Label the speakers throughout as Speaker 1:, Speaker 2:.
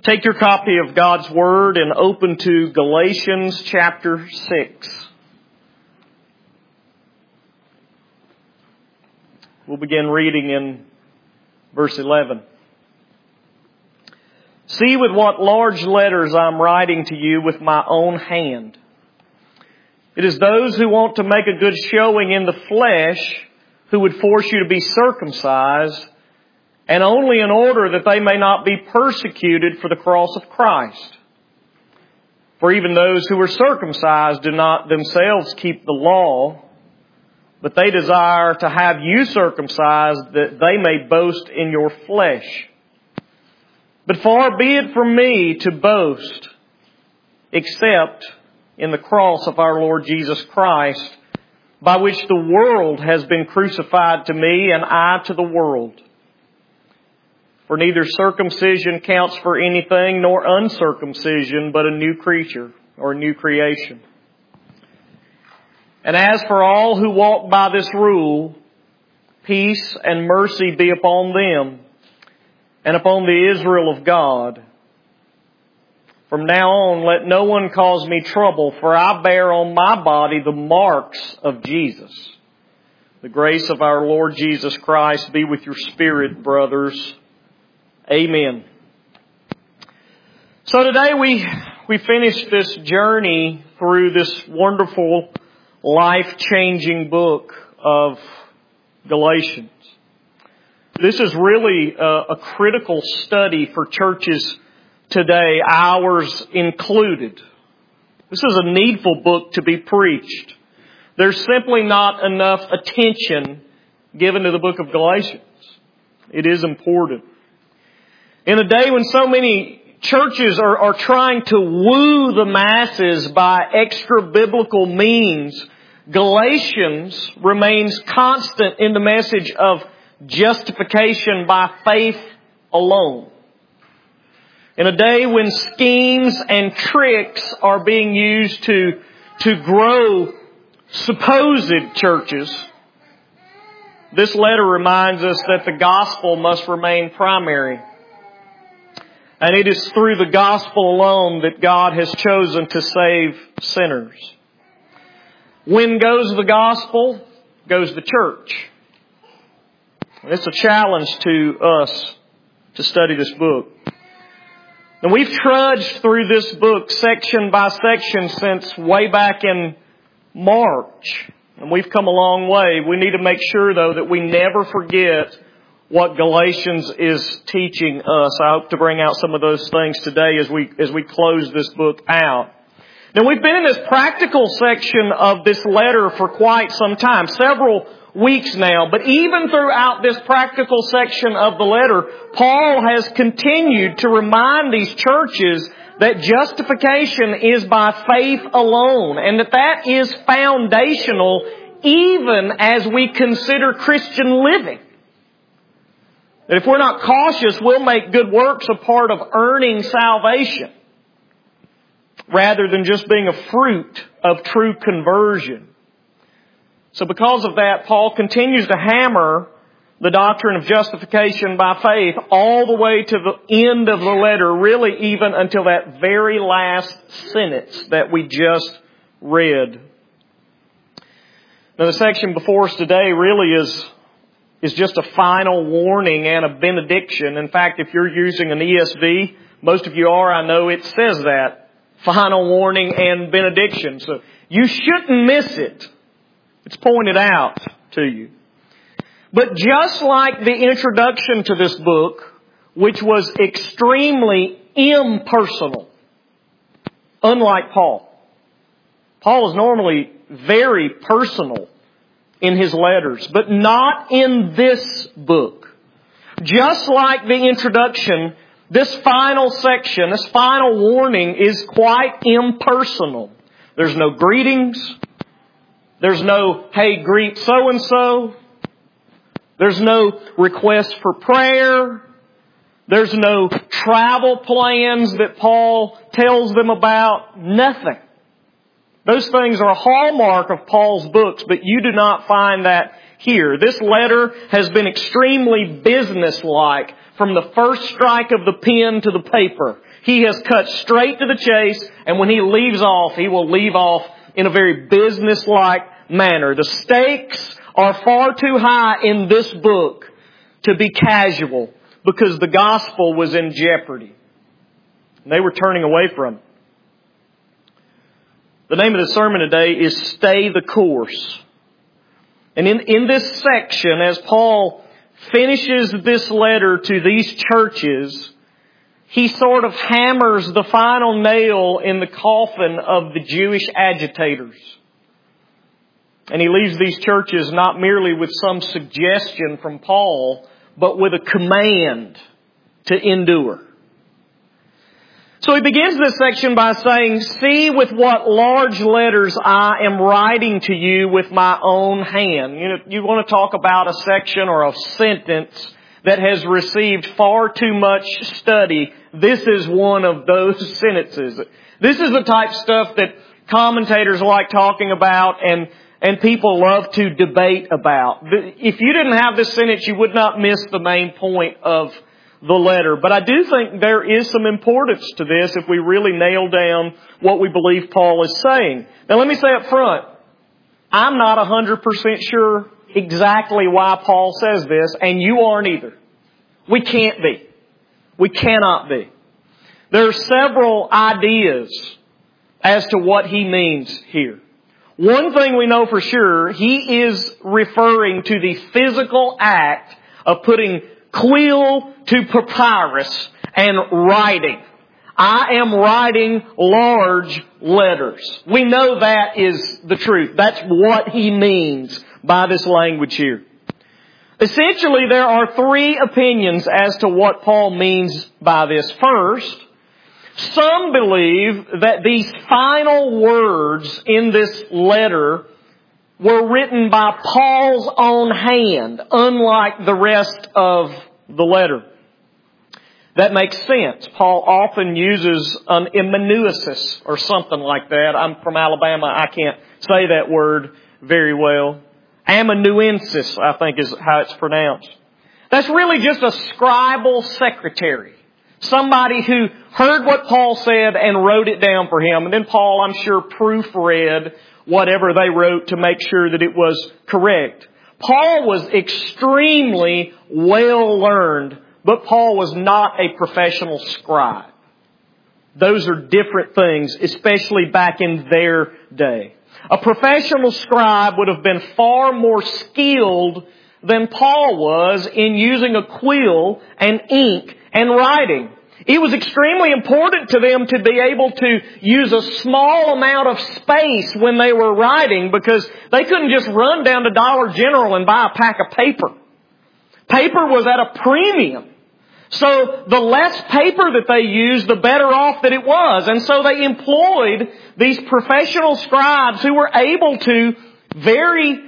Speaker 1: Take your copy of God's Word and open to Galatians chapter 6. We'll begin reading in verse 11. See with what large letters I'm writing to you with my own hand. It is those who want to make a good showing in the flesh who would force you to be circumcised, and only in order that they may not be persecuted for the cross of Christ. For even those who are circumcised do not themselves keep the law, but they desire to have you circumcised that they may boast in your flesh. But far be it from me to boast, except in the cross of our Lord Jesus Christ, by which the world has been crucified to me and I to the world. For neither circumcision counts for anything, nor uncircumcision, but a new creature, or a new creation. And as for all who walk by this rule, peace and mercy be upon them, and upon the Israel of God. From now on, let no one cause me trouble, for I bear on my body the marks of Jesus. The grace of our Lord Jesus Christ be with your spirit, brothers. Amen. So today we finished this journey through this wonderful, life-changing book of Galatians. This is really a critical study for churches today, ours included. This is a needful book to be preached. There's simply not enough attention given to the book of Galatians. It is important. In a day when so many churches are trying to woo the masses by extra-biblical means, Galatians remains constant in the message of justification by faith alone. In a day when schemes and tricks are being used to grow supposed churches, this letter reminds us that the gospel must remain primary. And it is through the gospel alone that God has chosen to save sinners. When goes the gospel? Goes the church. It's a challenge to us to study this book. And we've trudged through this book section by section since way back in March. And we've come a long way. We need to make sure, though, that we never forget what Galatians is teaching us. I hope to bring out some of those things today as we close this book out. Now, we've been in this practical section of this letter for quite some time, several weeks now. But even throughout this practical section of the letter, Paul has continued to remind these churches that justification is by faith alone, and that is foundational even as we consider Christian living. That if we're not cautious, we'll make good works a part of earning salvation, rather than just being a fruit of true conversion. So because of that, Paul continues to hammer the doctrine of justification by faith all the way to the end of the letter, really even until that very last sentence that we just read. Now, the section before us today really is just a final warning and a benediction. In fact, if you're using an ESV, most of you are, I know it says that. Final warning and benediction. So you shouldn't miss it. It's pointed out to you. But just like the introduction to this book, which was extremely impersonal, unlike Paul. Paul is normally very personal in his letters, but not in this book. Just like the introduction, this final section, this final warning is quite impersonal. There's no greetings. There's no, hey, greet so-and-so. There's no request for prayer. There's no travel plans that Paul tells them about. Nothing. Those things are a hallmark of Paul's books, but you do not find that here. This letter has been extremely businesslike from the first strike of the pen to the paper. He has cut straight to the chase, and when he leaves off, he will leave off in a very business-like manner. The stakes are far too high in this book to be casual, because the gospel was in jeopardy. They were turning away from it. The name of the sermon today is Stay the Course. And in this section, as Paul finishes this letter to these churches, he sort of hammers the final nail in the coffin of the Jewish agitators. And he leaves these churches not merely with some suggestion from Paul, but with a command to endure. So he begins this section by saying, "See with what large letters I am writing to you with my own hand." You want to talk about a section or a sentence that has received far too much study. This is one of those sentences. This is the type of stuff that commentators like talking about and people love to debate about. If you didn't have this sentence, you would not miss the main point of the letter. But I do think there is some importance to this if we really nail down what we believe Paul is saying. Now let me say up front, I'm not 100% sure exactly why Paul says this, and you aren't either. We can't be. We cannot be. There are several ideas as to what he means here. One thing we know for sure, he is referring to the physical act of putting quill to papyrus and writing. I am writing large letters. We know that is the truth. That's what he means by this language here. Essentially, there are three opinions as to what Paul means by this. First, some believe that these final words in this letter were written by Paul's own hand, unlike the rest of the letter. That makes sense. Paul often uses an amanuensis or something like that. I'm from Alabama. I can't say that word very well. Amanuensis, I think, is how it's pronounced. That's really just a scribal secretary. Somebody who heard what Paul said and wrote it down for him. And then Paul, I'm sure, proofread whatever they wrote to make sure that it was correct. Paul was extremely well learned, but Paul was not a professional scribe. Those are different things, especially back in their day. A professional scribe would have been far more skilled than Paul was in using a quill and ink and writing. It was extremely important to them to be able to use a small amount of space when they were writing, because they couldn't just run down to Dollar General and buy a pack of paper. Paper was at a premium. So the less paper that they used, the better off that it was. And so they employed these professional scribes who were able to very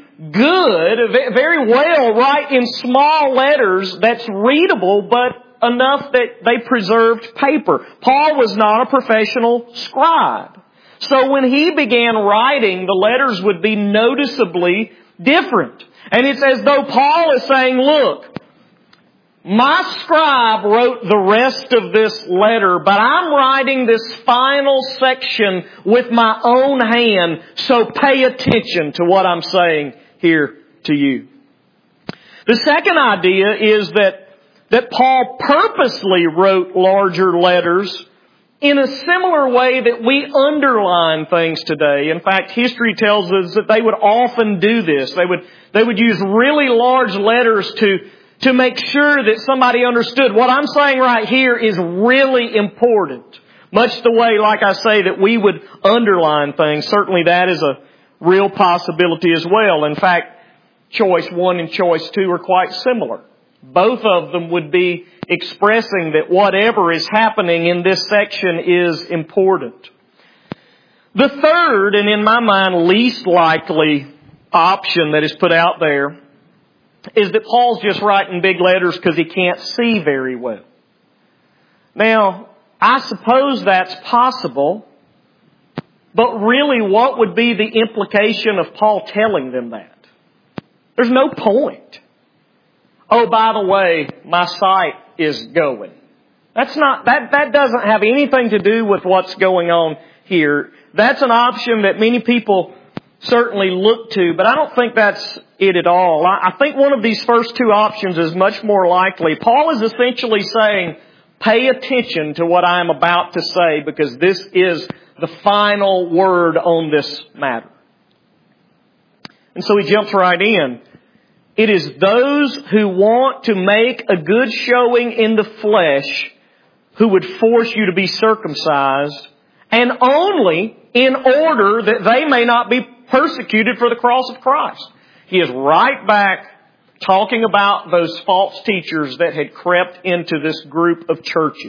Speaker 1: well write in small letters that's readable, but enough that they preserved paper. Paul was not a professional scribe. So when he began writing, the letters would be noticeably different. And it's as though Paul is saying, look, my scribe wrote the rest of this letter, but I'm writing this final section with my own hand, so pay attention to what I'm saying here to you. The second idea is that Paul purposely wrote larger letters in a similar way that we underline things today. In fact, history tells us that they would often do this. They would use really large letters to make sure that somebody understood what I'm saying right here is really important. Much the way, like I say, that we would underline things. Certainly that is a real possibility as well. In fact, choice 1 and choice 2 are quite similar. Both of them would be expressing that whatever is happening in this section is important. The third, and in my mind least likely option that is put out there, is that Paul's just writing big letters because he can't see very well. Now, I suppose that's possible, but really what would be the implication of Paul telling them that? There's no point. Oh, by the way, my sight is going. That doesn't have anything to do with what's going on here. That's an option that many people certainly look to, but I don't think that's it at all. I think one of these first two options is much more likely. Paul is essentially saying, pay attention to what I am about to say, because this is the final word on this matter. And so he jumps right in. It is those who want to make a good showing in the flesh who would force you to be circumcised, and only in order that they may not be persecuted for the cross of Christ. He is right back talking about those false teachers that had crept into this group of churches.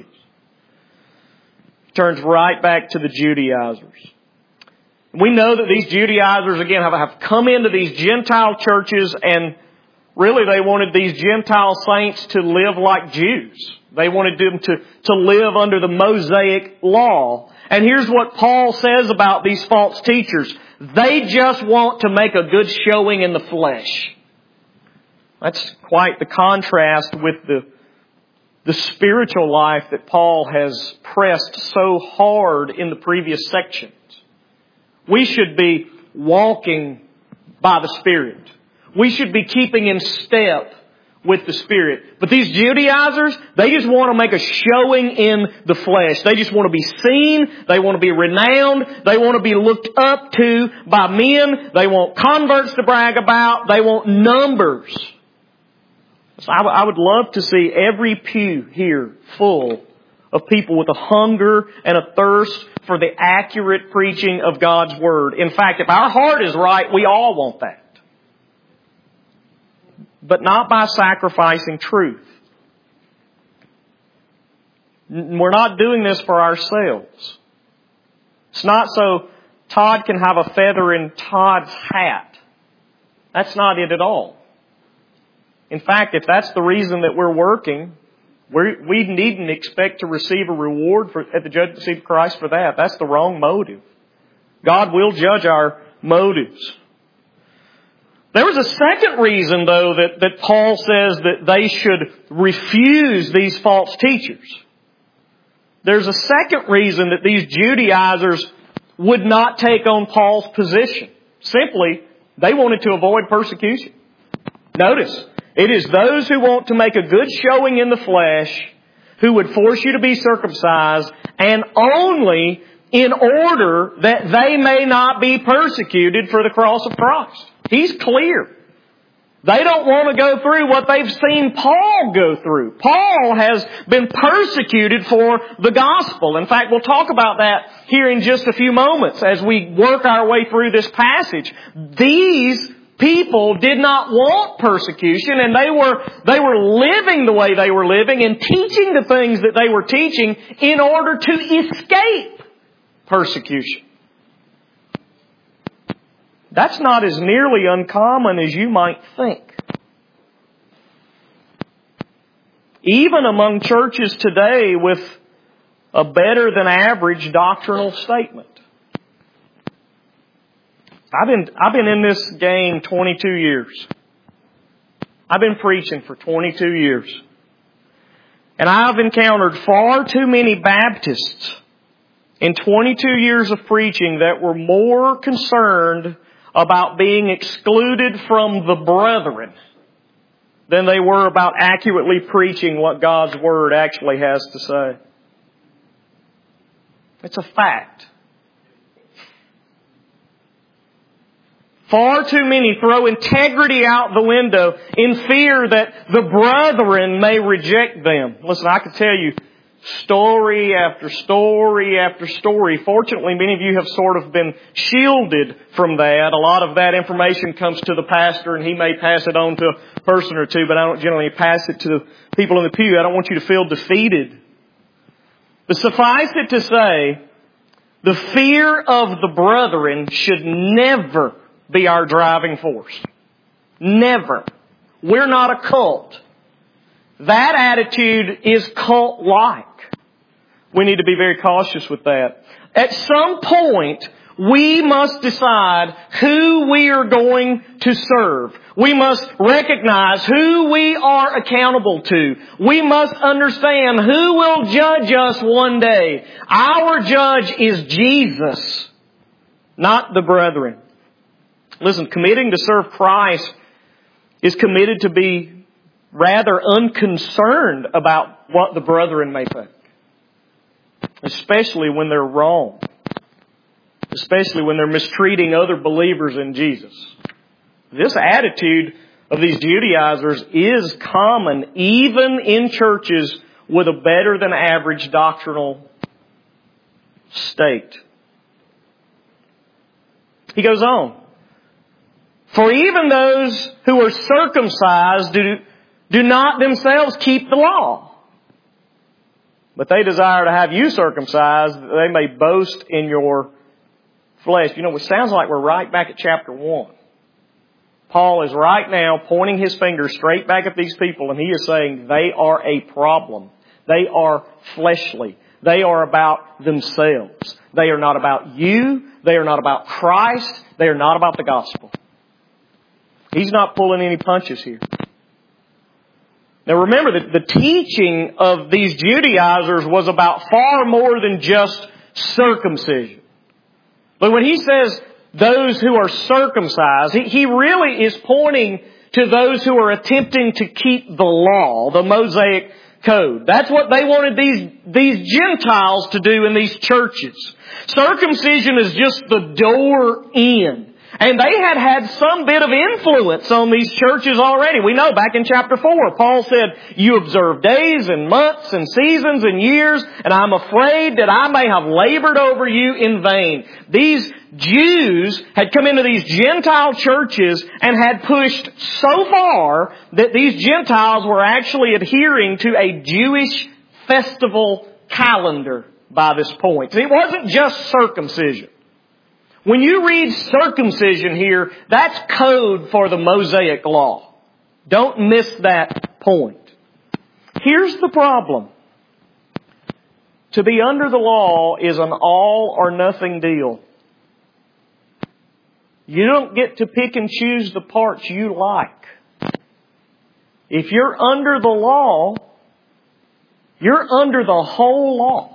Speaker 1: Turns right back to the Judaizers. We know that these Judaizers, again, have come into these Gentile churches, and really they wanted these Gentile saints to live like Jews. They wanted them to live under the Mosaic law. And here's what Paul says about these false teachers. They just want to make a good showing in the flesh. That's quite the contrast with the spiritual life that Paul has pressed so hard in the previous sections. We should be walking by the Spirit. We should be keeping in step with the Spirit. But these Judaizers, they just want to make a showing in the flesh. They just want to be seen. They want to be renowned. They want to be looked up to by men. They want converts to brag about. They want numbers. So I would love to see every pew here full of people with a hunger and a thirst for the accurate preaching of God's Word. In fact, if our heart is right, we all want that. But not by sacrificing truth. We're not doing this for ourselves. It's not so Todd can have a feather in Todd's hat. That's not it at all. In fact, if that's the reason that we're working, we needn't expect to receive a reward at the judgment seat of Christ for that. That's the wrong motive. God will judge our motives. There was a second reason, though, that Paul says that they should refuse these false teachers. There's a second reason that these Judaizers would not take on Paul's position. Simply, they wanted to avoid persecution. Notice, it is those who want to make a good showing in the flesh who would force you to be circumcised, and only in order that they may not be persecuted for the cross of Christ. He's clear. They don't want to go through what they've seen Paul go through. Paul has been persecuted for the gospel. In fact, we'll talk about that here in just a few moments as we work our way through this passage. These people did not want persecution, and they were living the way they were living and teaching the things that they were teaching in order to escape persecution. That's not as nearly uncommon as you might think. Even among churches today with a better than average doctrinal statement. I've been in this game 22 years. I've been preaching for 22 years. And I've encountered far too many Baptists in 22 years of preaching that were more concerned about being excluded from the brethren than they were about accurately preaching what God's Word actually has to say. It's a fact. Far too many throw integrity out the window in fear that the brethren may reject them. Listen, I can tell you story after story after story. Fortunately, many of you have sort of been shielded from that. A lot of that information comes to the pastor and he may pass it on to a person or two, but I don't generally pass it to the people in the pew. I don't want you to feel defeated. But suffice it to say, the fear of the brethren should never be our driving force. Never. We're not a cult. That attitude is cult-like. We need to be very cautious with that. At some point, we must decide who we are going to serve. We must recognize who we are accountable to. We must understand who will judge us one day. Our judge is Jesus, not the brethren. Listen, committing to serve Christ is committed to be rather unconcerned about what the brethren may think. Especially when they're wrong. Especially when they're mistreating other believers in Jesus. This attitude of these Judaizers is common even in churches with a better than average doctrinal state. He goes on. For even those who are circumcised do not themselves keep the law. But they desire to have you circumcised, that they may boast in your flesh. You know, it sounds like we're right back at chapter 1. Paul is right now pointing his finger straight back at these people, and he is saying they are a problem. They are fleshly. They are about themselves. They are not about you. They are not about Christ. They are not about the gospel. He's not pulling any punches here. Now remember that the teaching of these Judaizers was about far more than just circumcision. But when he says those who are circumcised, he really is pointing to those who are attempting to keep the law, the Mosaic Code. That's what they wanted these Gentiles to do in these churches. Circumcision is just the door in. And they had some bit of influence on these churches already. We know back in chapter 4, Paul said, you observe days and months and seasons and years, and I'm afraid that I may have labored over you in vain. These Jews had come into these Gentile churches and had pushed so far that these Gentiles were actually adhering to a Jewish festival calendar by this point. It wasn't just circumcision. When you read circumcision here, that's code for the Mosaic Law. Don't miss that point. Here's the problem. To be under the law is an all or nothing deal. You don't get to pick and choose the parts you like. If you're under the law, you're under the whole law.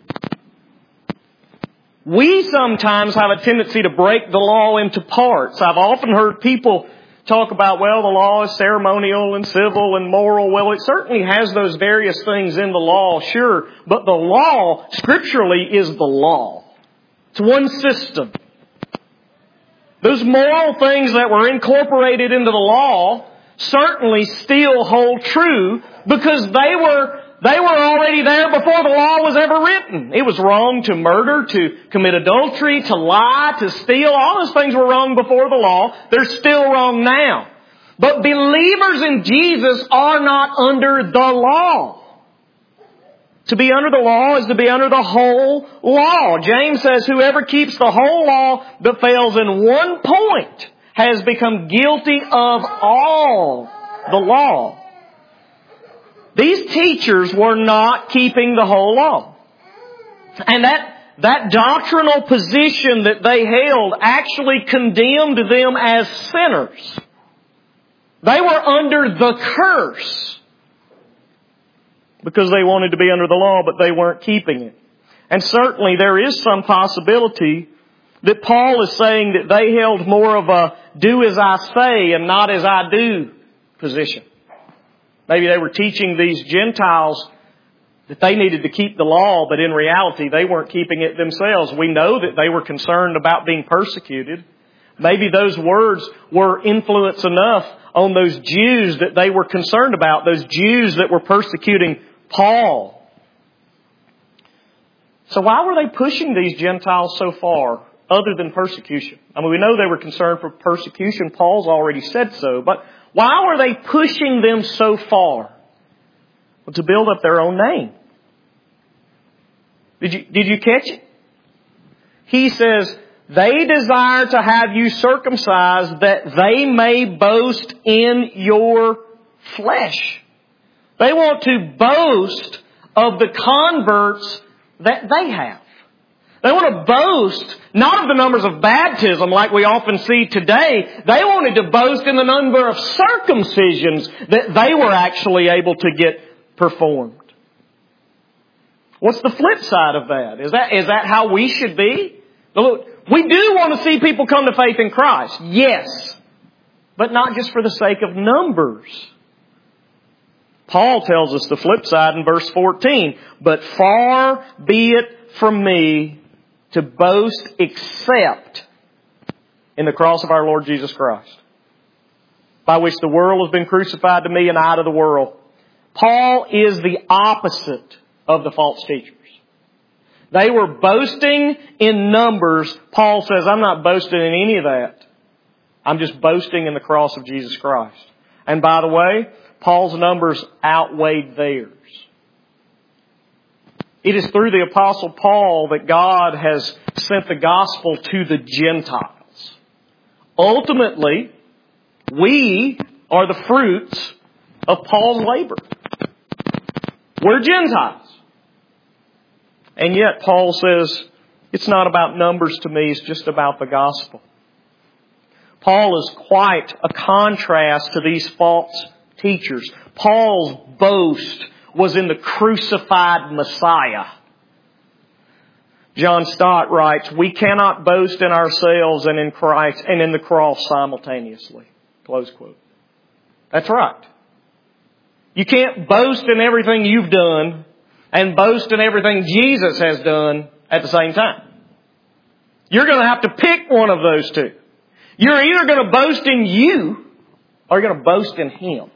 Speaker 1: We sometimes have a tendency to break the law into parts. I've often heard people talk about, well, the law is ceremonial and civil and moral. Well, it certainly has those various things in the law, sure. But the law, scripturally, is the law. It's one system. Those moral things that were incorporated into the law certainly still hold true because they were already there before the law was ever written. It was wrong to murder, to commit adultery, to lie, to steal. All those things were wrong before the law. They're still wrong now. But believers in Jesus are not under the law. To be under the law is to be under the whole law. James says, whoever keeps the whole law but fails in one point has become guilty of all the law. These teachers were not keeping the whole law. And that doctrinal position that they held actually condemned them as sinners. They were under the curse because they wanted to be under the law, but they weren't keeping it. And certainly there is some possibility that Paul is saying that they held more of a do as I say and not as I do position. Maybe they were teaching these Gentiles that they needed to keep the law, but in reality they weren't keeping it themselves. We know that they were concerned about being persecuted. Maybe those words were influence enough on those Jews that they were concerned about, those Jews that were persecuting Paul. So why were they pushing these Gentiles so far other than persecution? I mean, we know they were concerned for persecution. Paul's already said so, but why were they pushing them so far? Well, to build up their own name. Did you catch it? He says, they desire to have you circumcised that they may boast in your flesh. They want to boast of the converts that they have. They want to boast not of the numbers of baptism like we often see today. They wanted to boast in the number of circumcisions that they were actually able to get performed. What's the flip side of that? Is that how we should be? We do want to see people come to faith in Christ. Yes. But not just for the sake of numbers. Paul tells us the flip side in verse 14. But far be it from me to boast except in the cross of our Lord Jesus Christ, by which the world has been crucified to me and I to the world. Paul is the opposite of the false teachers. They were boasting in numbers. Paul says, I'm not boasting in any of that. I'm just boasting in the cross of Jesus Christ. And by the way, Paul's numbers outweighed theirs. It is through the Apostle Paul that God has sent the gospel to the Gentiles. Ultimately, we are the fruits of Paul's labor. We're Gentiles. And yet Paul says, it's not about numbers to me, it's just about the gospel. Paul is quite a contrast to these false teachers. Paul's boast was in the crucified Messiah. John Stott writes, we cannot boast in ourselves and in Christ and in the cross simultaneously. Close quote. That's right. You can't boast in everything you've done and boast in everything Jesus has done at the same time. You're going to have to pick one of those two. You're either going to boast in you or you're going to boast in Him.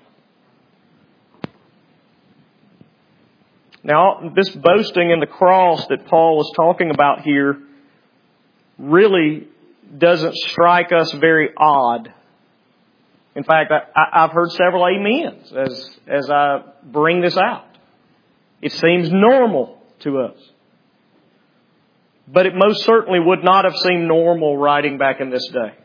Speaker 1: Now, this boasting in the cross that Paul is talking about here really doesn't strike us very odd. In fact, I've heard several amens as I bring this out. It seems normal to us. But it most certainly would not have seemed normal writing back in this day.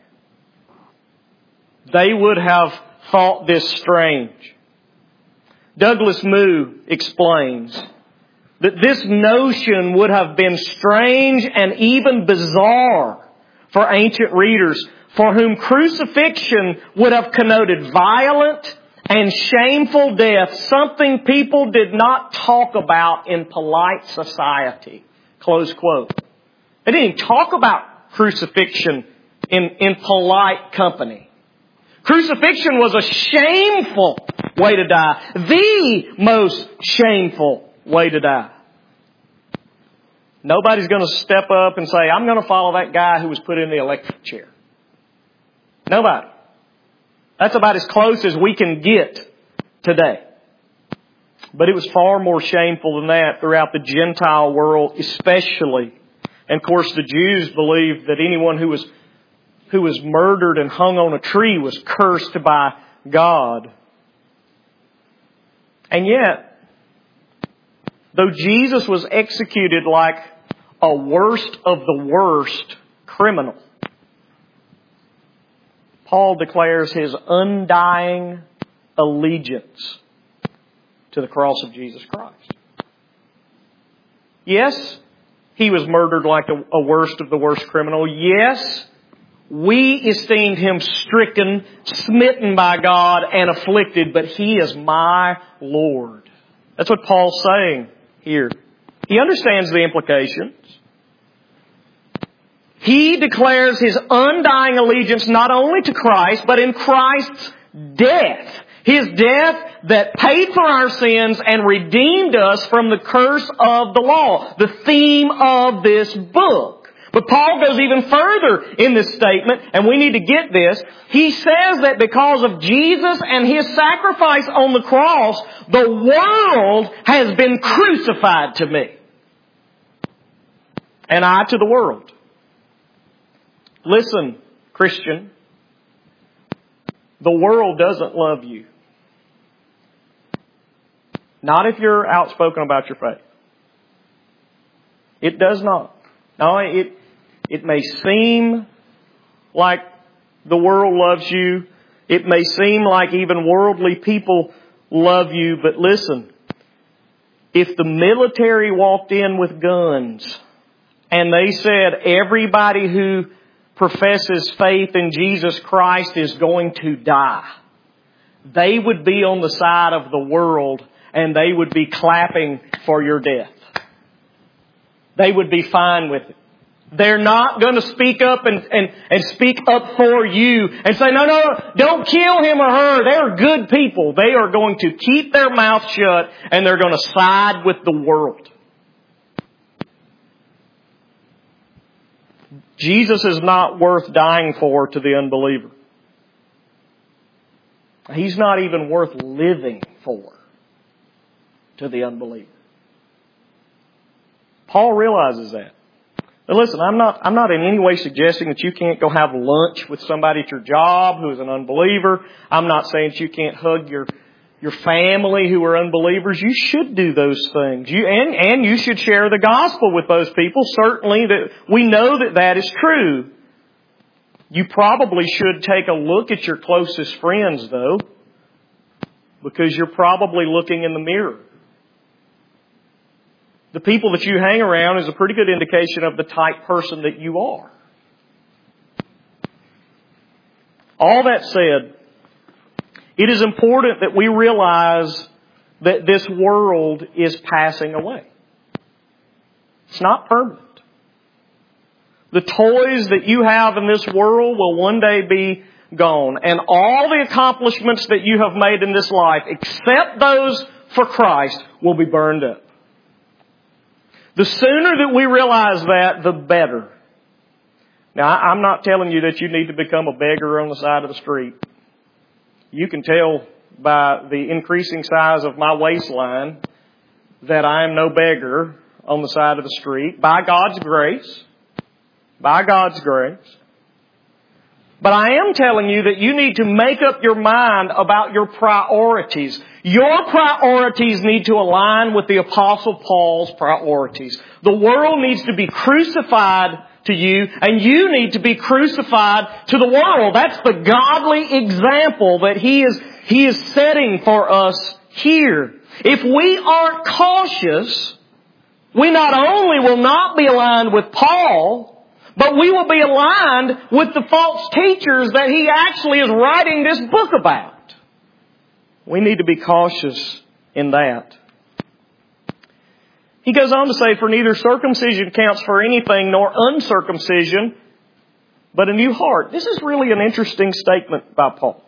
Speaker 1: They would have thought this strange. Douglas Moo explains that this notion would have been strange and even bizarre for ancient readers, for whom crucifixion would have connoted violent and shameful death, something people did not talk about in polite society. Close quote. They didn't even talk about crucifixion in polite company. Crucifixion was a shameful way to die. The most shameful way to die. Nobody's going to step up and say, I'm going to follow that guy who was put in the electric chair. Nobody. That's about as close as we can get today. But it was far more shameful than that throughout the Gentile world, especially. And of course, the Jews believed that anyone who was murdered and hung on a tree was cursed by God. And yet, though Jesus was executed like a worst of the worst criminal, Paul declares his undying allegiance to the cross of Jesus Christ. Yes, he was murdered like a worst of the worst criminal. Yes, we esteemed him stricken, smitten by God, and afflicted, but he is my Lord. That's what Paul's saying here. He understands the implications. He declares his undying allegiance not only to Christ, but in Christ's death. His death that paid for our sins and redeemed us from the curse of the law. The theme of this book. But Paul goes even further in this statement, and we need to get this. He says that because of Jesus and His sacrifice on the cross, the world has been crucified to me. And I to the world. Listen, Christian. The world doesn't love you. Not if you're outspoken about your faith. It does not. No, it may seem like the world loves you. It may seem like even worldly people love you. But listen, if the military walked in with guns, and they said everybody who professes faith in Jesus Christ is going to die, they would be on the side of the world and they would be clapping for your death. They would be fine with it. They're not going to speak up and speak up for you and say, no, don't kill him or her. They're good people. They are going to keep their mouth shut and they're going to side with the world. Jesus is not worth dying for to the unbeliever. He's not even worth living for to the unbeliever. Paul realizes that. But listen, I'm not in any way suggesting that you can't go have lunch with somebody at your job who is an unbeliever. I'm not saying that you can't hug your family who are unbelievers. You should do those things. And you should share the gospel with those people. Certainly that we know that is true. You probably should take a look at your closest friends though, because you're probably looking in the mirror. The people that you hang around is a pretty good indication of the type person that you are. All that said, it is important that we realize that this world is passing away. It's not permanent. The toys that you have in this world will one day be gone. And all the accomplishments that you have made in this life, except those for Christ, will be burned up. The sooner that we realize that, the better. Now, I'm not telling you that you need to become a beggar on the side of the street. You can tell by the increasing size of my waistline that I am no beggar on the side of the street. By God's grace. By God's grace. But I am telling you that you need to make up your mind about your priorities. Your priorities need to align with the Apostle Paul's priorities. The world needs to be crucified to you, and you need to be crucified to the world. That's the godly example that he is setting for us here. If we aren't cautious, we not only will not be aligned with Paul, but we will be aligned with the false teachers that he actually is writing this book about. We need to be cautious in that. He goes on to say, for neither circumcision counts for anything nor uncircumcision, but a new heart. This is really an interesting statement by Paul.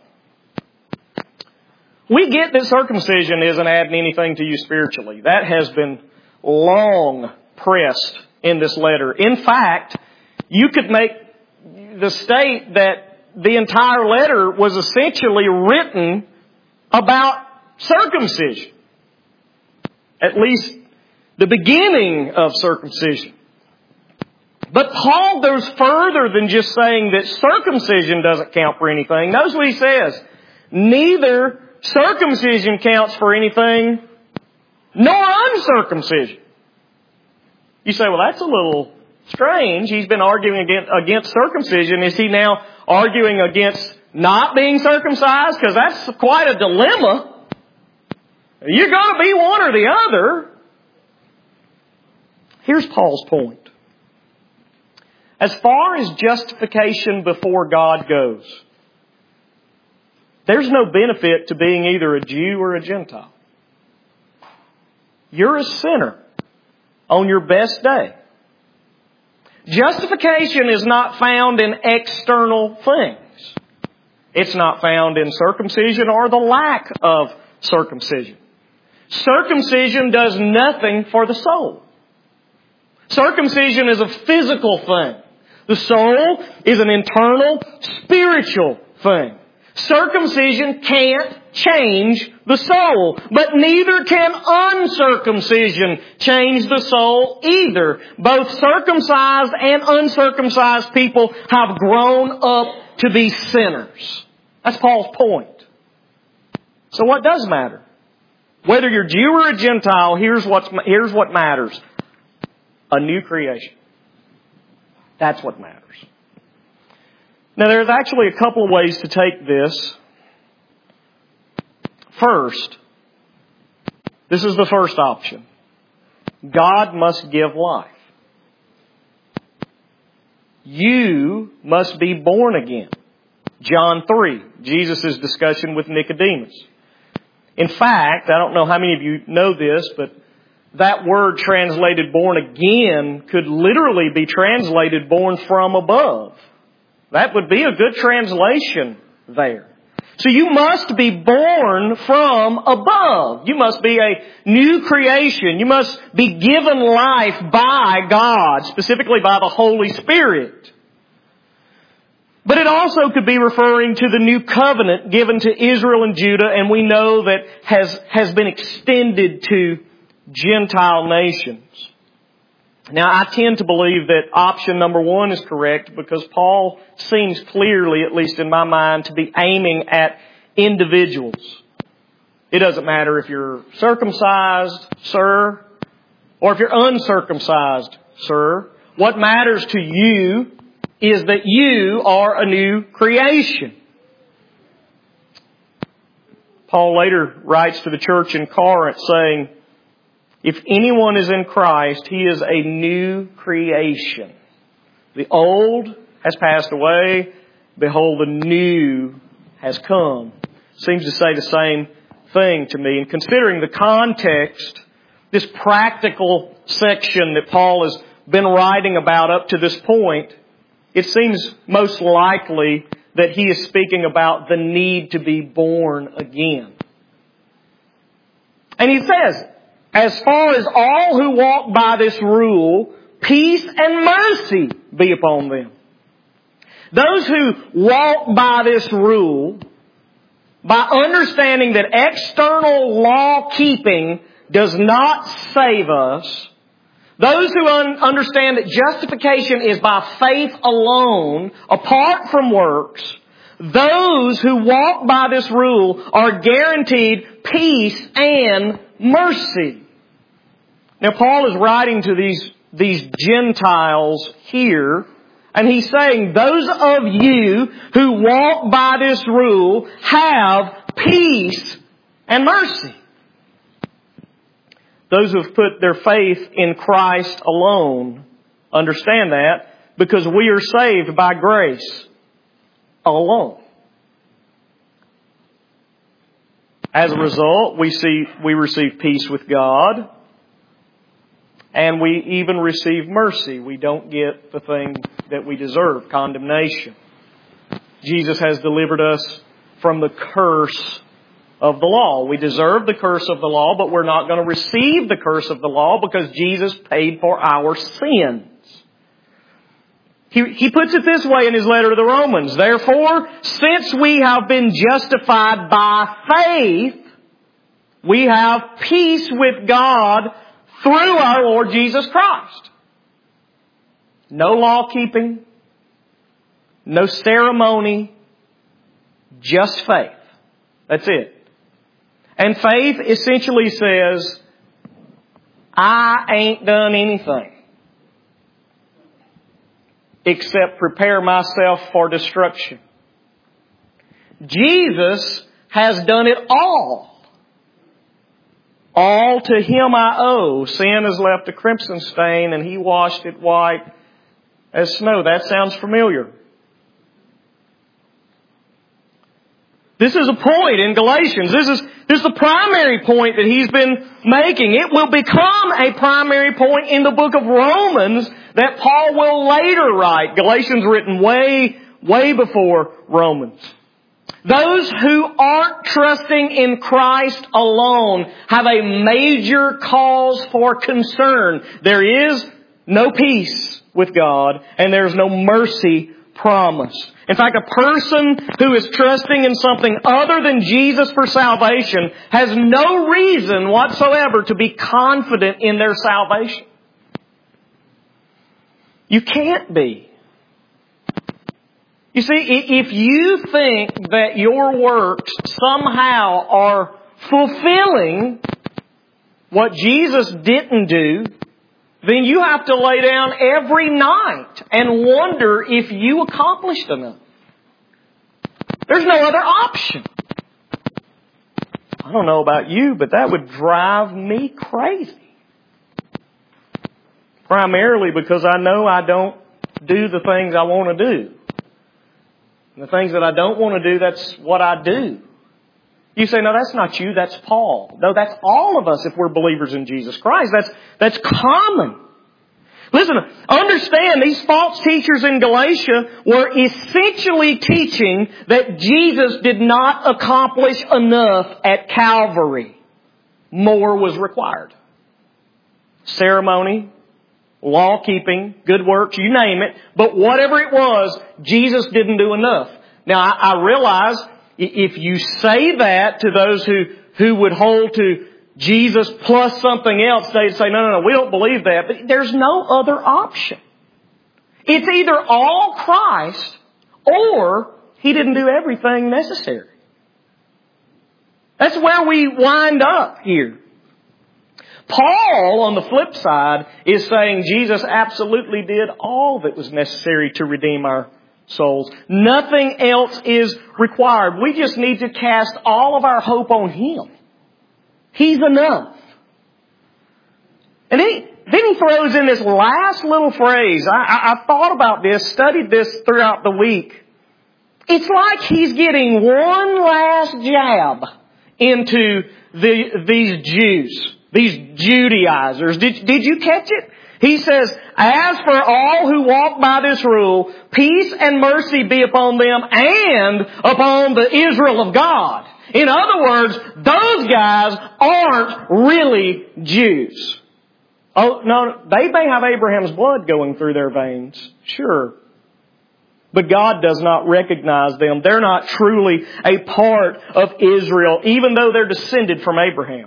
Speaker 1: We get that circumcision isn't adding anything to you spiritually. That has been long pressed in this letter. In fact, you could make the state that the entire letter was essentially written about circumcision. At least the beginning of circumcision. But Paul goes further than just saying that circumcision doesn't count for anything. Notice what he says. Neither circumcision counts for anything, nor uncircumcision. You say, well, that's a little strange. He's been arguing against circumcision. Is he now arguing against not being circumcised? Because that's quite a dilemma. You're going to be one or the other. Here's Paul's point. As far as justification before God goes, there's no benefit to being either a Jew or a Gentile. You're a sinner on your best day. Justification is not found in external things. It's not found in circumcision or the lack of circumcision. Circumcision does nothing for the soul. Circumcision is a physical thing. The soul is an internal, spiritual thing. Circumcision can't change the soul, but neither can uncircumcision change the soul either. Both circumcised and uncircumcised people have grown up to be sinners. That's Paul's point. So what does matter? Whether you're Jew or a Gentile, here's what matters. A new creation. That's what matters. Now there's actually a couple of ways to take this. First, this is the first option. God must give life. you must be born again. John 3, Jesus' discussion with Nicodemus. In fact, I don't know how many of you know this, but that word translated born again could literally be translated born from above. That would be a good translation there. So you must be born from above. You must be a new creation. You must be given life by God, specifically by the Holy Spirit. But it also could be referring to the new covenant given to Israel and Judah, and we know that has been extended to Gentile nations. Now, I tend to believe that option number one is correct because Paul seems clearly, at least in my mind, to be aiming at individuals. It doesn't matter if you're circumcised, sir, or if you're uncircumcised, sir. What matters to you is that you are a new creation. Paul later writes to the church in Corinth saying, if anyone is in Christ, he is a new creation. The old has passed away. Behold, the new has come. Seems to say the same thing to me. And considering the context, this practical section that Paul has been writing about up to this point, it seems most likely that he is speaking about the need to be born again. And he says, as far as all who walk by this rule, peace and mercy be upon them. Those who walk by this rule, by understanding that external law keeping does not save us, those who understand that justification is by faith alone, apart from works, those who walk by this rule are guaranteed peace and mercy. Now, Paul is writing to these Gentiles here, and he's saying, those of you who walk by this rule have peace and mercy. Those who have put their faith in Christ alone understand that because we are saved by grace alone. As a result, we receive peace with God, and we even receive mercy. We don't get the thing that we deserve, condemnation. Jesus has delivered us from the curse of the law. We deserve the curse of the law, but we're not going to receive the curse of the law because Jesus paid for our sins. He puts it this way in his letter to the Romans. Therefore, since we have been justified by faith, we have peace with God through our Lord Jesus Christ. No law keeping, no ceremony, just faith. That's it. And faith essentially says, I ain't done anything except prepare myself for destruction. Jesus has done it all. All to Him I owe. Sin has left a crimson stain and He washed it white as snow. That sounds familiar. This is a point in Galatians. This is the primary point that he's been making. It will become a primary point in the book of Romans that Paul will later write. Galatians written way before Romans. Those who aren't trusting in Christ alone have a major cause for concern. There is no peace with God, and there's no mercy promised. In fact, a person who is trusting in something other than Jesus for salvation has no reason whatsoever to be confident in their salvation. You can't be. You see, if you think that your works somehow are fulfilling what Jesus didn't do, then you have to lay down every night and wonder if you accomplished enough. There's no other option. I don't know about you, but that would drive me crazy. Primarily because I know I don't do the things I want to do. And the things that I don't want to do, that's what I do. You say, no, that's not you, that's Paul. No, that's all of us if we're believers in Jesus Christ. That's common. Listen, understand these false teachers in Galatia were essentially teaching that Jesus did not accomplish enough at Calvary. More was required. Ceremony, law keeping, good works, you name it. But whatever it was, Jesus didn't do enough. Now I realize if you say that to those who would hold to Jesus plus something else, they'd say, no, we don't believe that. But there's no other option. It's either all Christ or He didn't do everything necessary. That's where we wind up here. Paul, on the flip side, is saying Jesus absolutely did all that was necessary to redeem our souls. Nothing else is required. We just need to cast all of our hope on Him. He's enough. And then he throws in this last little phrase. I thought about this, studied this throughout the week. It's like he's getting one last jab into these Jews, these Judaizers. Did you catch it? He says, as for all who walk by this rule, peace and mercy be upon them and upon the Israel of God. In other words, those guys aren't really Jews. Oh, no, they may have Abraham's blood going through their veins. Sure. But God does not recognize them. They're not truly a part of Israel, even though they're descended from Abraham.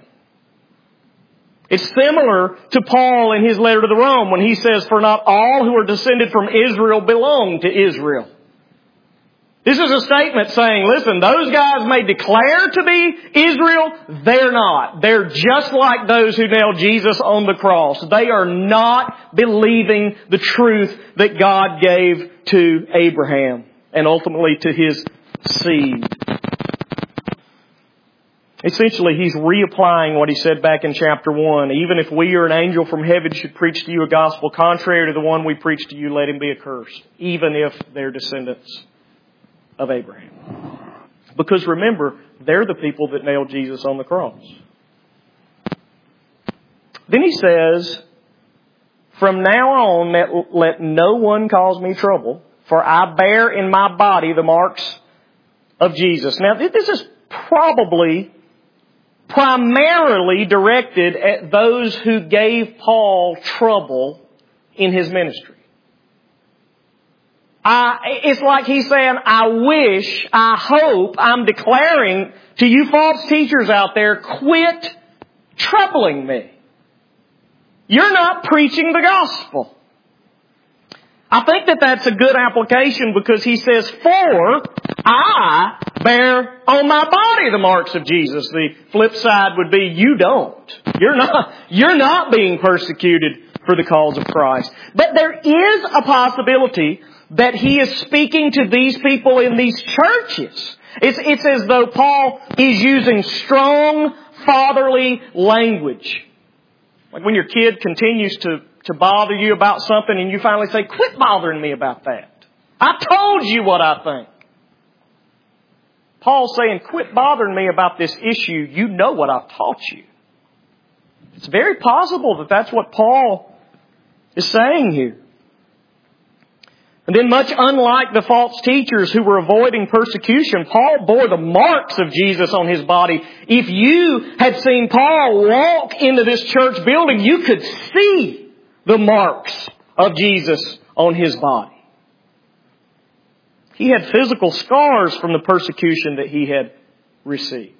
Speaker 1: It's similar to Paul in his letter to the Rome when he says, for not all who are descended from Israel belong to Israel. This is a statement saying, listen, those guys may declare to be Israel. They're not. They're just like those who nailed Jesus on the cross. They are not believing the truth that God gave to Abraham and ultimately to his seed. Essentially, he's reapplying what he said back in chapter 1. Even if we or an angel from heaven should preach to you a gospel contrary to the one we preach to you, let him be accursed, even if they're descendants of Abraham. Because remember, they're the people that nailed Jesus on the cross. Then he says, from now on, let no one cause me trouble, for I bear in my body the marks of Jesus. Now, this is probably primarily directed at those who gave Paul trouble in his ministry. It's like he's saying, I wish, I hope, I'm declaring to you false teachers out there, quit troubling me. You're not preaching the gospel. I think that that's a good application because he says, for I bear on my body the marks of Jesus. The flip side would be you don't. You're not being persecuted for the cause of Christ. But there is a possibility that he is speaking to these people in these churches. It's as though Paul is using strong fatherly language. Like when your kid continues to bother you about something and you finally say, quit bothering me about that. I told you what I think. Paul's saying, quit bothering me about this issue. You know what I've taught you. It's very possible that that's what Paul is saying here. And then much unlike the false teachers who were avoiding persecution, Paul bore the marks of Jesus on his body. If you had seen Paul walk into this church building, you could see the marks of Jesus on his body. He had physical scars from the persecution that he had received.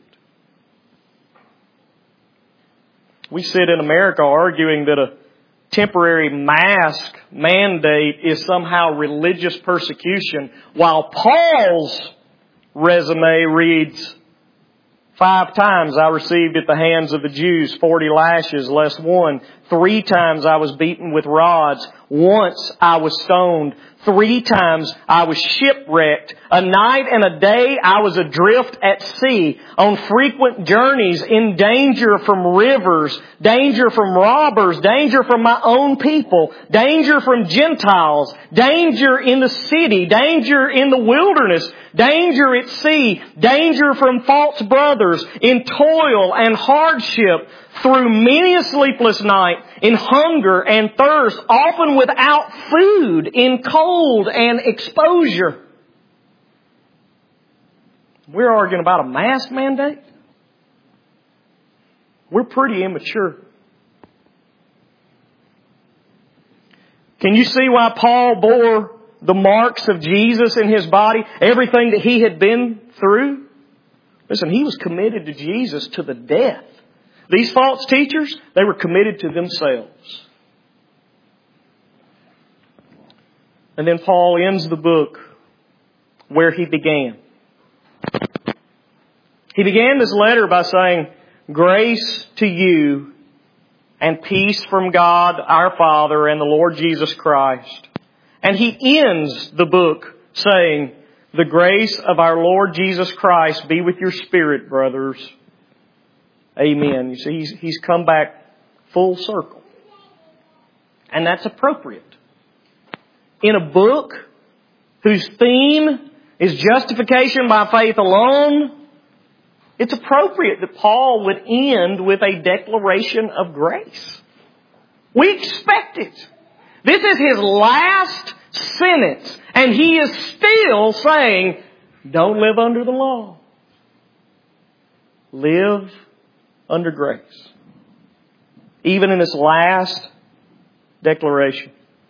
Speaker 1: We sit in America arguing that a temporary mask mandate is somehow religious persecution, while Paul's resume reads, 5 times I received at the hands of the Jews 40 lashes less 1. 3 times I was beaten with rods. Once I was stoned. 3 times I was shipwrecked. A night and a day I was adrift at sea, on frequent journeys, in danger from rivers, danger from robbers, danger from my own people, danger from Gentiles, danger in the city, danger in the wilderness, danger at sea, danger from false brothers, in toil and hardship, through many a sleepless night, in hunger and thirst, often without food, in cold and exposure. We're arguing about a mask mandate? We're pretty immature. Can you see why Paul bore the marks of Jesus in his body? Everything that he had been through? Listen, he was committed to Jesus to the death. These false teachers, they were committed to themselves. And then Paul ends the book where he began. He began this letter by saying, "Grace to you and peace from God our Father and the Lord Jesus Christ." And he ends the book saying, "The grace of our Lord Jesus Christ be with your spirit, brothers." Amen. You see, he's come back full circle. And that's appropriate. In a book whose theme is justification by faith alone, it's appropriate that Paul would end with a declaration of grace. We expect it. This is his last sentence, and he is still saying, don't live under the law. Live under grace. Even in his last declaration.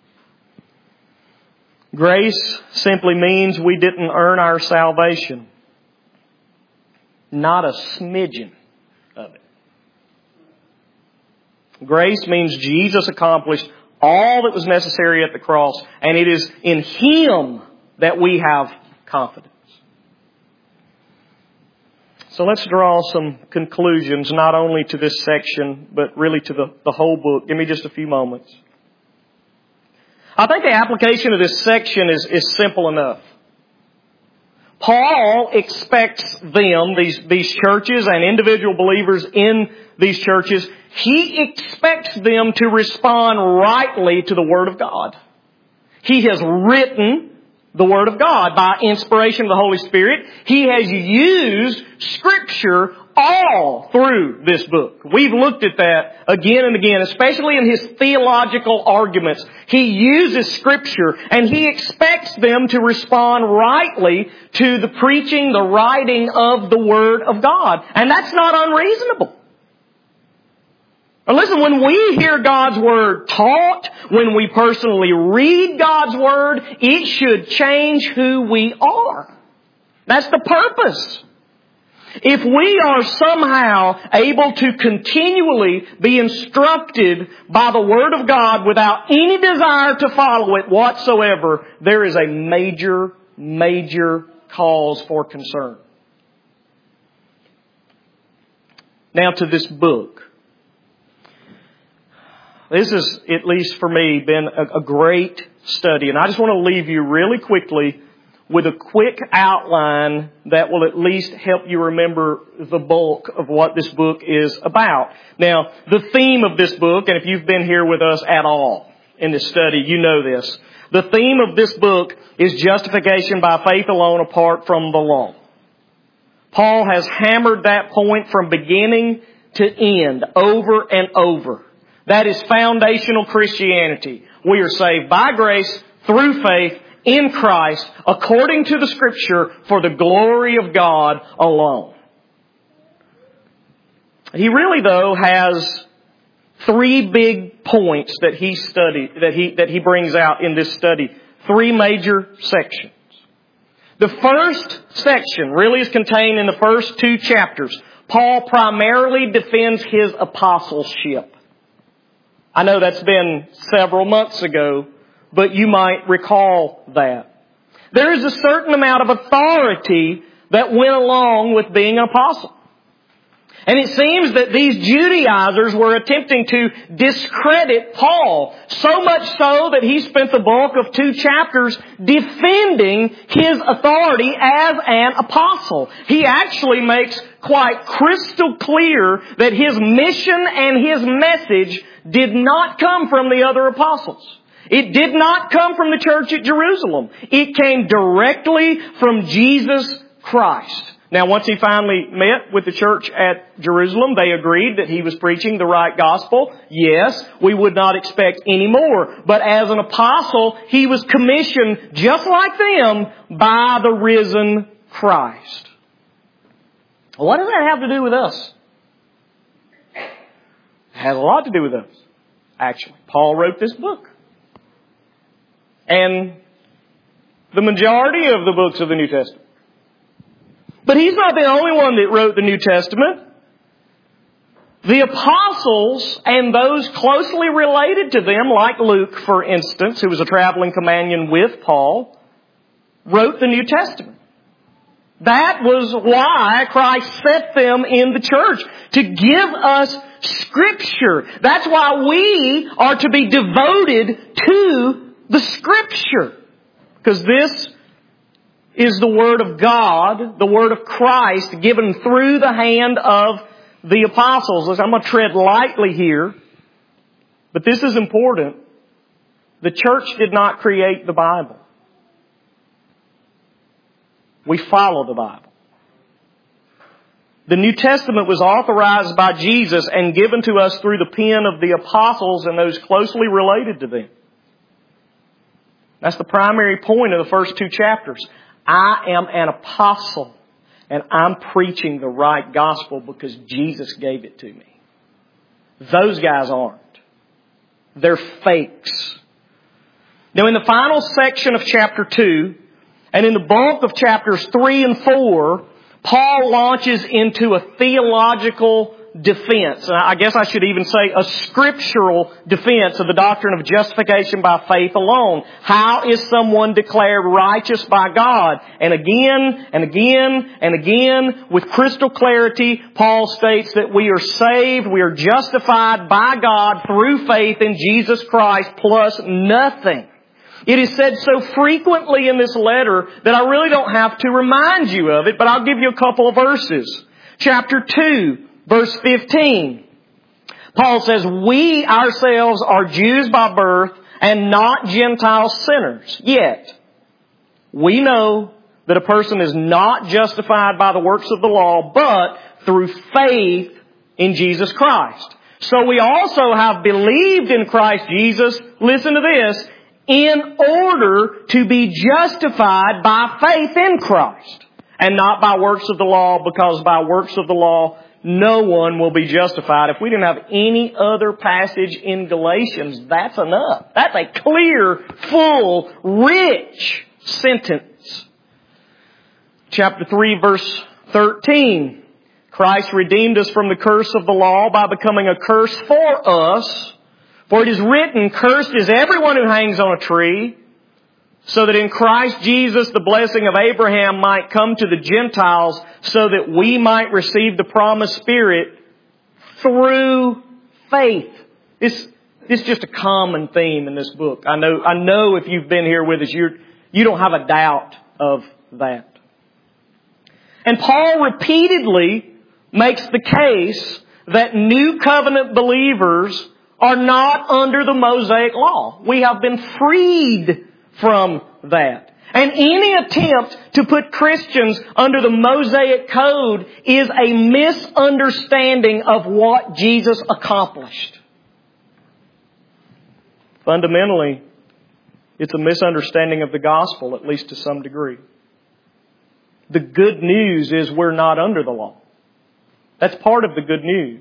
Speaker 1: Grace simply means we didn't earn our salvation. Not a smidgen of it. Grace means Jesus accomplished all that was necessary at the cross, and it is in Him that we have confidence. So let's draw some conclusions, not only to this section, but really to the whole book. Give me just a few moments. I think the application of this section is simple enough. Paul expects them, these churches and individual believers in these churches, he expects them to respond rightly to the Word of God. He has written the Word of God by inspiration of the Holy Spirit. He has used Scripture all through this book. We've looked at that again and again, especially in his theological arguments. He uses Scripture, and he expects them to respond rightly to the preaching, the writing of the Word of God. And that's not unreasonable. And listen, when we hear God's Word taught, when we personally read God's Word, it should change who we are. That's the purpose. If we are somehow able to continually be instructed by the Word of God without any desire to follow it whatsoever, there is a major, major cause for concern. Now to this book. This has, at least for me, been a great study. And I just want to leave you really quickly with a quick outline that will at least help you remember the bulk of what this book is about. Now, the theme of this book, and if you've been here with us at all in this study, you know this. The theme of this book is justification by faith alone apart from the law. Paul has hammered that point from beginning to end, over and over. That is foundational Christianity. We are saved by grace, through faith, in Christ, according to the Scripture, for the glory of God alone. He really, though, has 3 big points that he brings out in this study. 3 major sections. The first section really is contained in the first 2 chapters. Paul primarily defends his apostleship. I know that's been several months ago, but you might recall that. There is a certain amount of authority that went along with being an apostle. And it seems that these Judaizers were attempting to discredit Paul, so much so that he spent the bulk of 2 chapters defending his authority as an apostle. He actually makes quite crystal clear that his mission and his message did not come from the other apostles. It did not come from the church at Jerusalem. It came directly from Jesus Christ. Now, once he finally met with the church at Jerusalem, they agreed that he was preaching the right gospel. Yes, we would not expect any more. But as an apostle, he was commissioned just like them by the risen Christ. What does that have to do with us? It has a lot to do with us, actually. Paul wrote this book. And the majority of the books of the New Testament. But he's not the only one that wrote the New Testament. The apostles and those closely related to them, like Luke, for instance, who was a traveling companion with Paul, wrote the New Testament. That was why Christ set them in the church, to give us Scripture. That's why we are to be devoted to the Scripture. Because this is the Word of God, the Word of Christ, given through the hand of the apostles. Listen, I'm going to tread lightly here, but this is important. The church did not create the Bible. We follow the Bible. The New Testament was authorized by Jesus and given to us through the pen of the apostles and those closely related to them. That's the primary point of the first 2 chapters. I am an apostle, and I'm preaching the right gospel because Jesus gave it to me. Those guys aren't. They're fakes. Now, in the final section of chapter 2, and in the bulk of chapters 3 and 4, Paul launches into a theological defense. And I guess I should even say a scriptural defense of the doctrine of justification by faith alone. How is someone declared righteous by God? And again, and again, and again, with crystal clarity, Paul states that we are saved, we are justified by God through faith in Jesus Christ plus nothing. It is said so frequently in this letter that I really don't have to remind you of it, but I'll give you a couple of verses. Chapter 2, verse 15. Paul says, we ourselves are Jews by birth and not Gentile sinners. Yet, we know that a person is not justified by the works of the law, but through faith in Jesus Christ. So we also have believed in Christ Jesus, listen to this, in order to be justified by faith in Christ, and not by works of the law, because by works of the law no one will be justified. If we didn't have any other passage in Galatians, that's enough. That's a clear, full, rich sentence. Chapter 3, verse 13. Christ redeemed us from the curse of the law by becoming a curse for us. For it is written, cursed is everyone who hangs on a tree, so that in Christ Jesus the blessing of Abraham might come to the Gentiles, so that we might receive the promised Spirit through faith. This is just a common theme in this book. I know if you've been here with us, you don't have a doubt of that. And Paul repeatedly makes the case that new covenant believers are not under the Mosaic law. We have been freed from that. And any attempt to put Christians under the Mosaic code is a misunderstanding of what Jesus accomplished. Fundamentally, it's a misunderstanding of the gospel, at least to some degree. The good news is we're not under the law. That's part of the good news.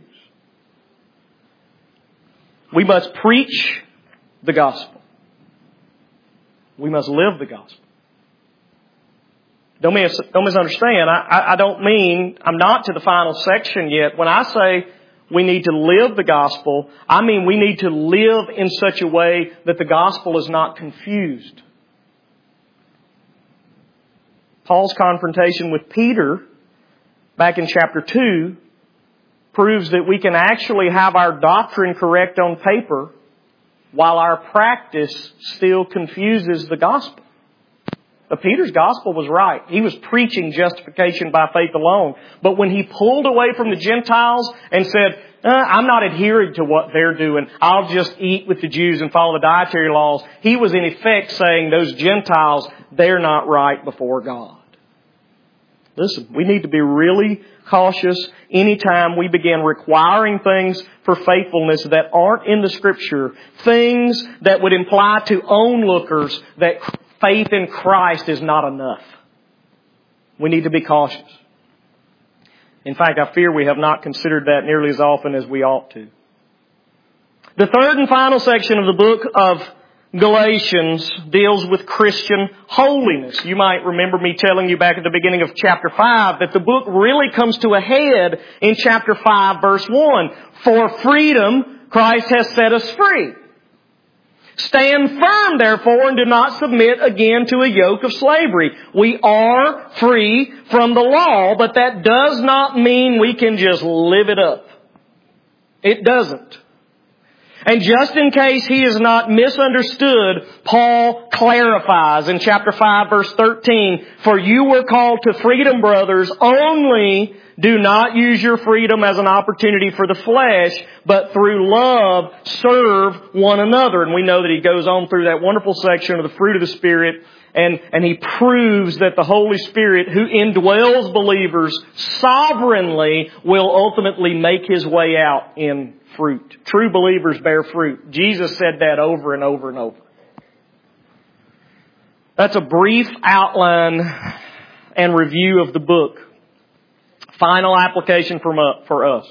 Speaker 1: We must preach the gospel. We must live the gospel. Don't misunderstand. I don't mean, I'm not to the final section yet. When I say we need to live the gospel, I mean we need to live in such a way that the gospel is not confused. Paul's confrontation with Peter back in chapter 2 proves that we can actually have our doctrine correct on paper while our practice still confuses the gospel. But Peter's gospel was right. He was preaching justification by faith alone. But when he pulled away from the Gentiles and said, I'm not adhering to what they're doing, I'll just eat with the Jews and follow the dietary laws, he was in effect saying those Gentiles, they're not right before God. Listen, we need to be really cautious anytime we begin requiring things for faithfulness that aren't in the Scripture, things that would imply to onlookers that faith in Christ is not enough. We need to be cautious. In fact, I fear we have not considered that nearly as often as we ought to. The third and final section of the book of Galatians deals with Christian holiness. You might remember me telling you back at the beginning of chapter 5 that the book really comes to a head in chapter 5 verse 1. For freedom, Christ has set us free. Stand firm, therefore, and do not submit again to a yoke of slavery. We are free from the law, but that does not mean we can just live it up. It doesn't. And just in case he is not misunderstood, Paul clarifies in chapter 5 verse 13, for you were called to freedom, brothers, only do not use your freedom as an opportunity for the flesh, but through love serve one another. And we know that he goes on through that wonderful section of the fruit of the Spirit, and he proves that the Holy Spirit, who indwells believers sovereignly, will ultimately make His way out in fruit. True believers bear fruit. Jesus said that over and over and over. That's a brief outline and review of the book. Final application for us.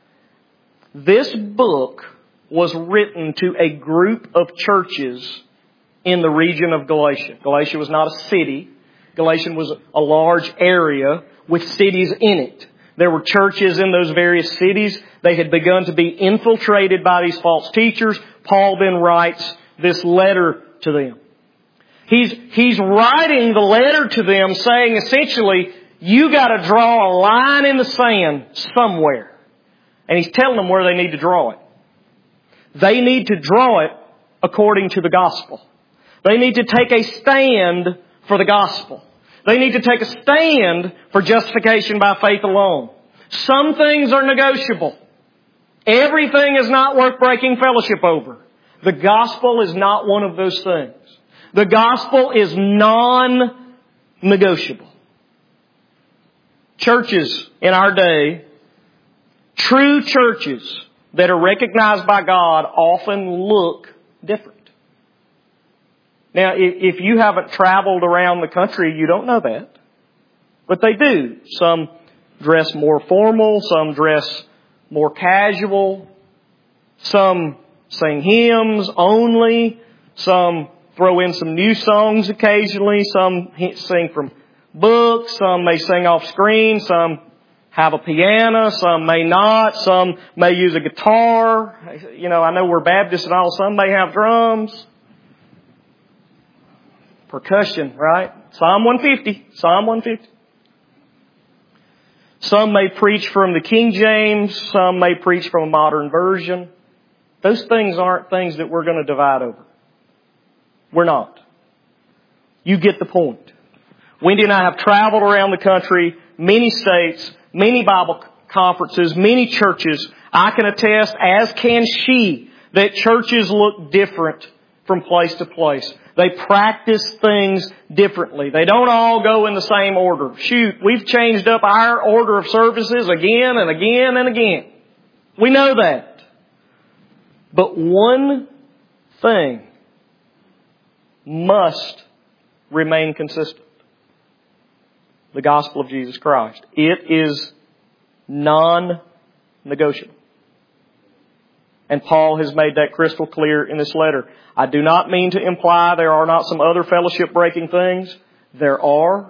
Speaker 1: This book was written to a group of churches in the region of Galatia. Galatia was not a city. Galatia was a large area with cities in it. There were churches in those various cities. They had begun to be infiltrated by these false teachers. Paul then writes this letter to them. He's writing the letter to them saying essentially, you got to draw a line in the sand somewhere. And he's telling them where they need to draw it. They need to draw it according to the gospel. They need to take a stand for the gospel. They need to take a stand for justification by faith alone. Some things are negotiable. Everything is not worth breaking fellowship over. The gospel is not one of those things. The gospel is non-negotiable. Churches in our day, true churches that are recognized by God, often look different. Now, if you haven't traveled around the country, you don't know that. But they do. Some dress more formal. Some dress more casual. Some sing hymns only. Some throw in some new songs occasionally. Some sing from books. Some may sing off screen. Some have a piano. Some may not. Some may use a guitar. You know, I know we're Baptists and all. Some may have drums. Percussion, right? Psalm 150. Psalm 150. Some may preach from the King James. Some may preach from a modern version. Those things aren't things that we're going to divide over. We're not. You get the point. Wendy and I have traveled around the country, many states, many Bible conferences, many churches. I can attest, as can she, that churches look different from place to place. They practice things differently. They don't all go in the same order. Shoot, we've changed up our order of services again and again and again. We know that. But one thing must remain consistent. The gospel of Jesus Christ. It is non-negotiable. And Paul has made that crystal clear in this letter. I do not mean to imply there are not some other fellowship-breaking things. There are.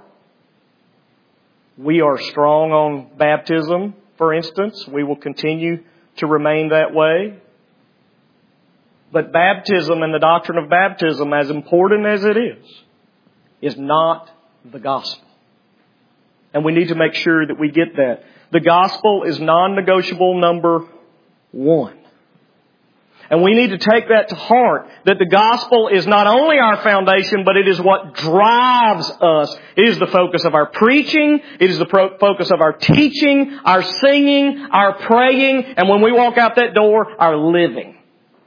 Speaker 1: We are strong on baptism, for instance. We will continue to remain that way. But baptism and the doctrine of baptism, as important as it is not the gospel. And we need to make sure that we get that. The gospel is non-negotiable number 1. And we need to take that to heart, that the gospel is not only our foundation, but it is what drives us. It is the focus of our preaching. It is the focus of our teaching, our singing, our praying, and when we walk out that door, our living.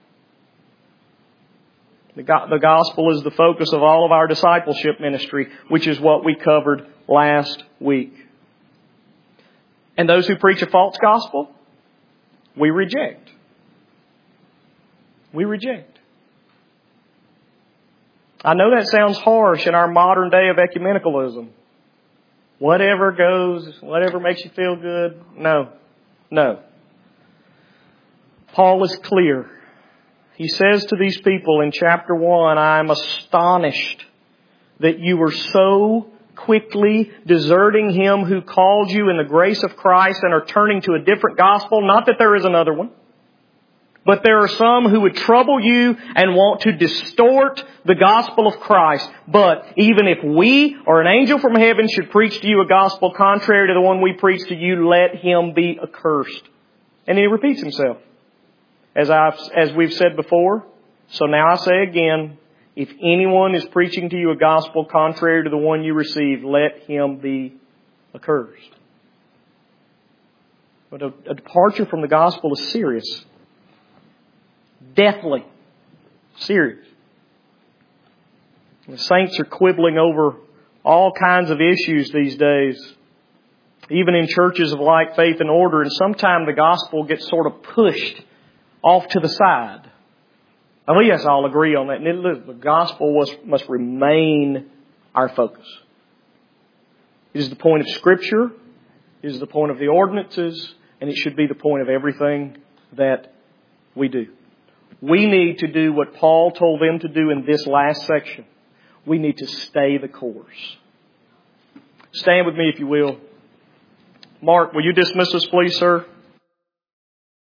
Speaker 1: The gospel is the focus of all of our discipleship ministry, which is what we covered last week. And those who preach a false gospel, we reject. We reject. I know that sounds harsh in our modern day of ecumenicalism. Whatever goes, whatever makes you feel good. No. Paul is clear. He says to these people in chapter 1, I am astonished that you were so quickly deserting Him who called you in the grace of Christ and are turning to a different gospel. Not that there is another one. But there are some who would trouble you and want to distort the gospel of Christ. But even if we or an angel from heaven should preach to you a gospel contrary to the one we preach to you, let him be accursed. And he repeats himself. As we've said before, so now I say again, if anyone is preaching to you a gospel contrary to the one you received, let him be accursed. But a departure from the gospel is serious. Deathly serious. The saints are quibbling over all kinds of issues these days, even in churches of like faith and order, and sometimes the gospel gets sort of pushed off to the side. I think let's all agree on that. The gospel must remain our focus. It is the point of Scripture, it is the point of the ordinances, and it should be the point of everything that we do. We need to do what Paul told them to do in this last section. We need to stay the course. Stand with me if you will. Mark, will you dismiss us please, sir?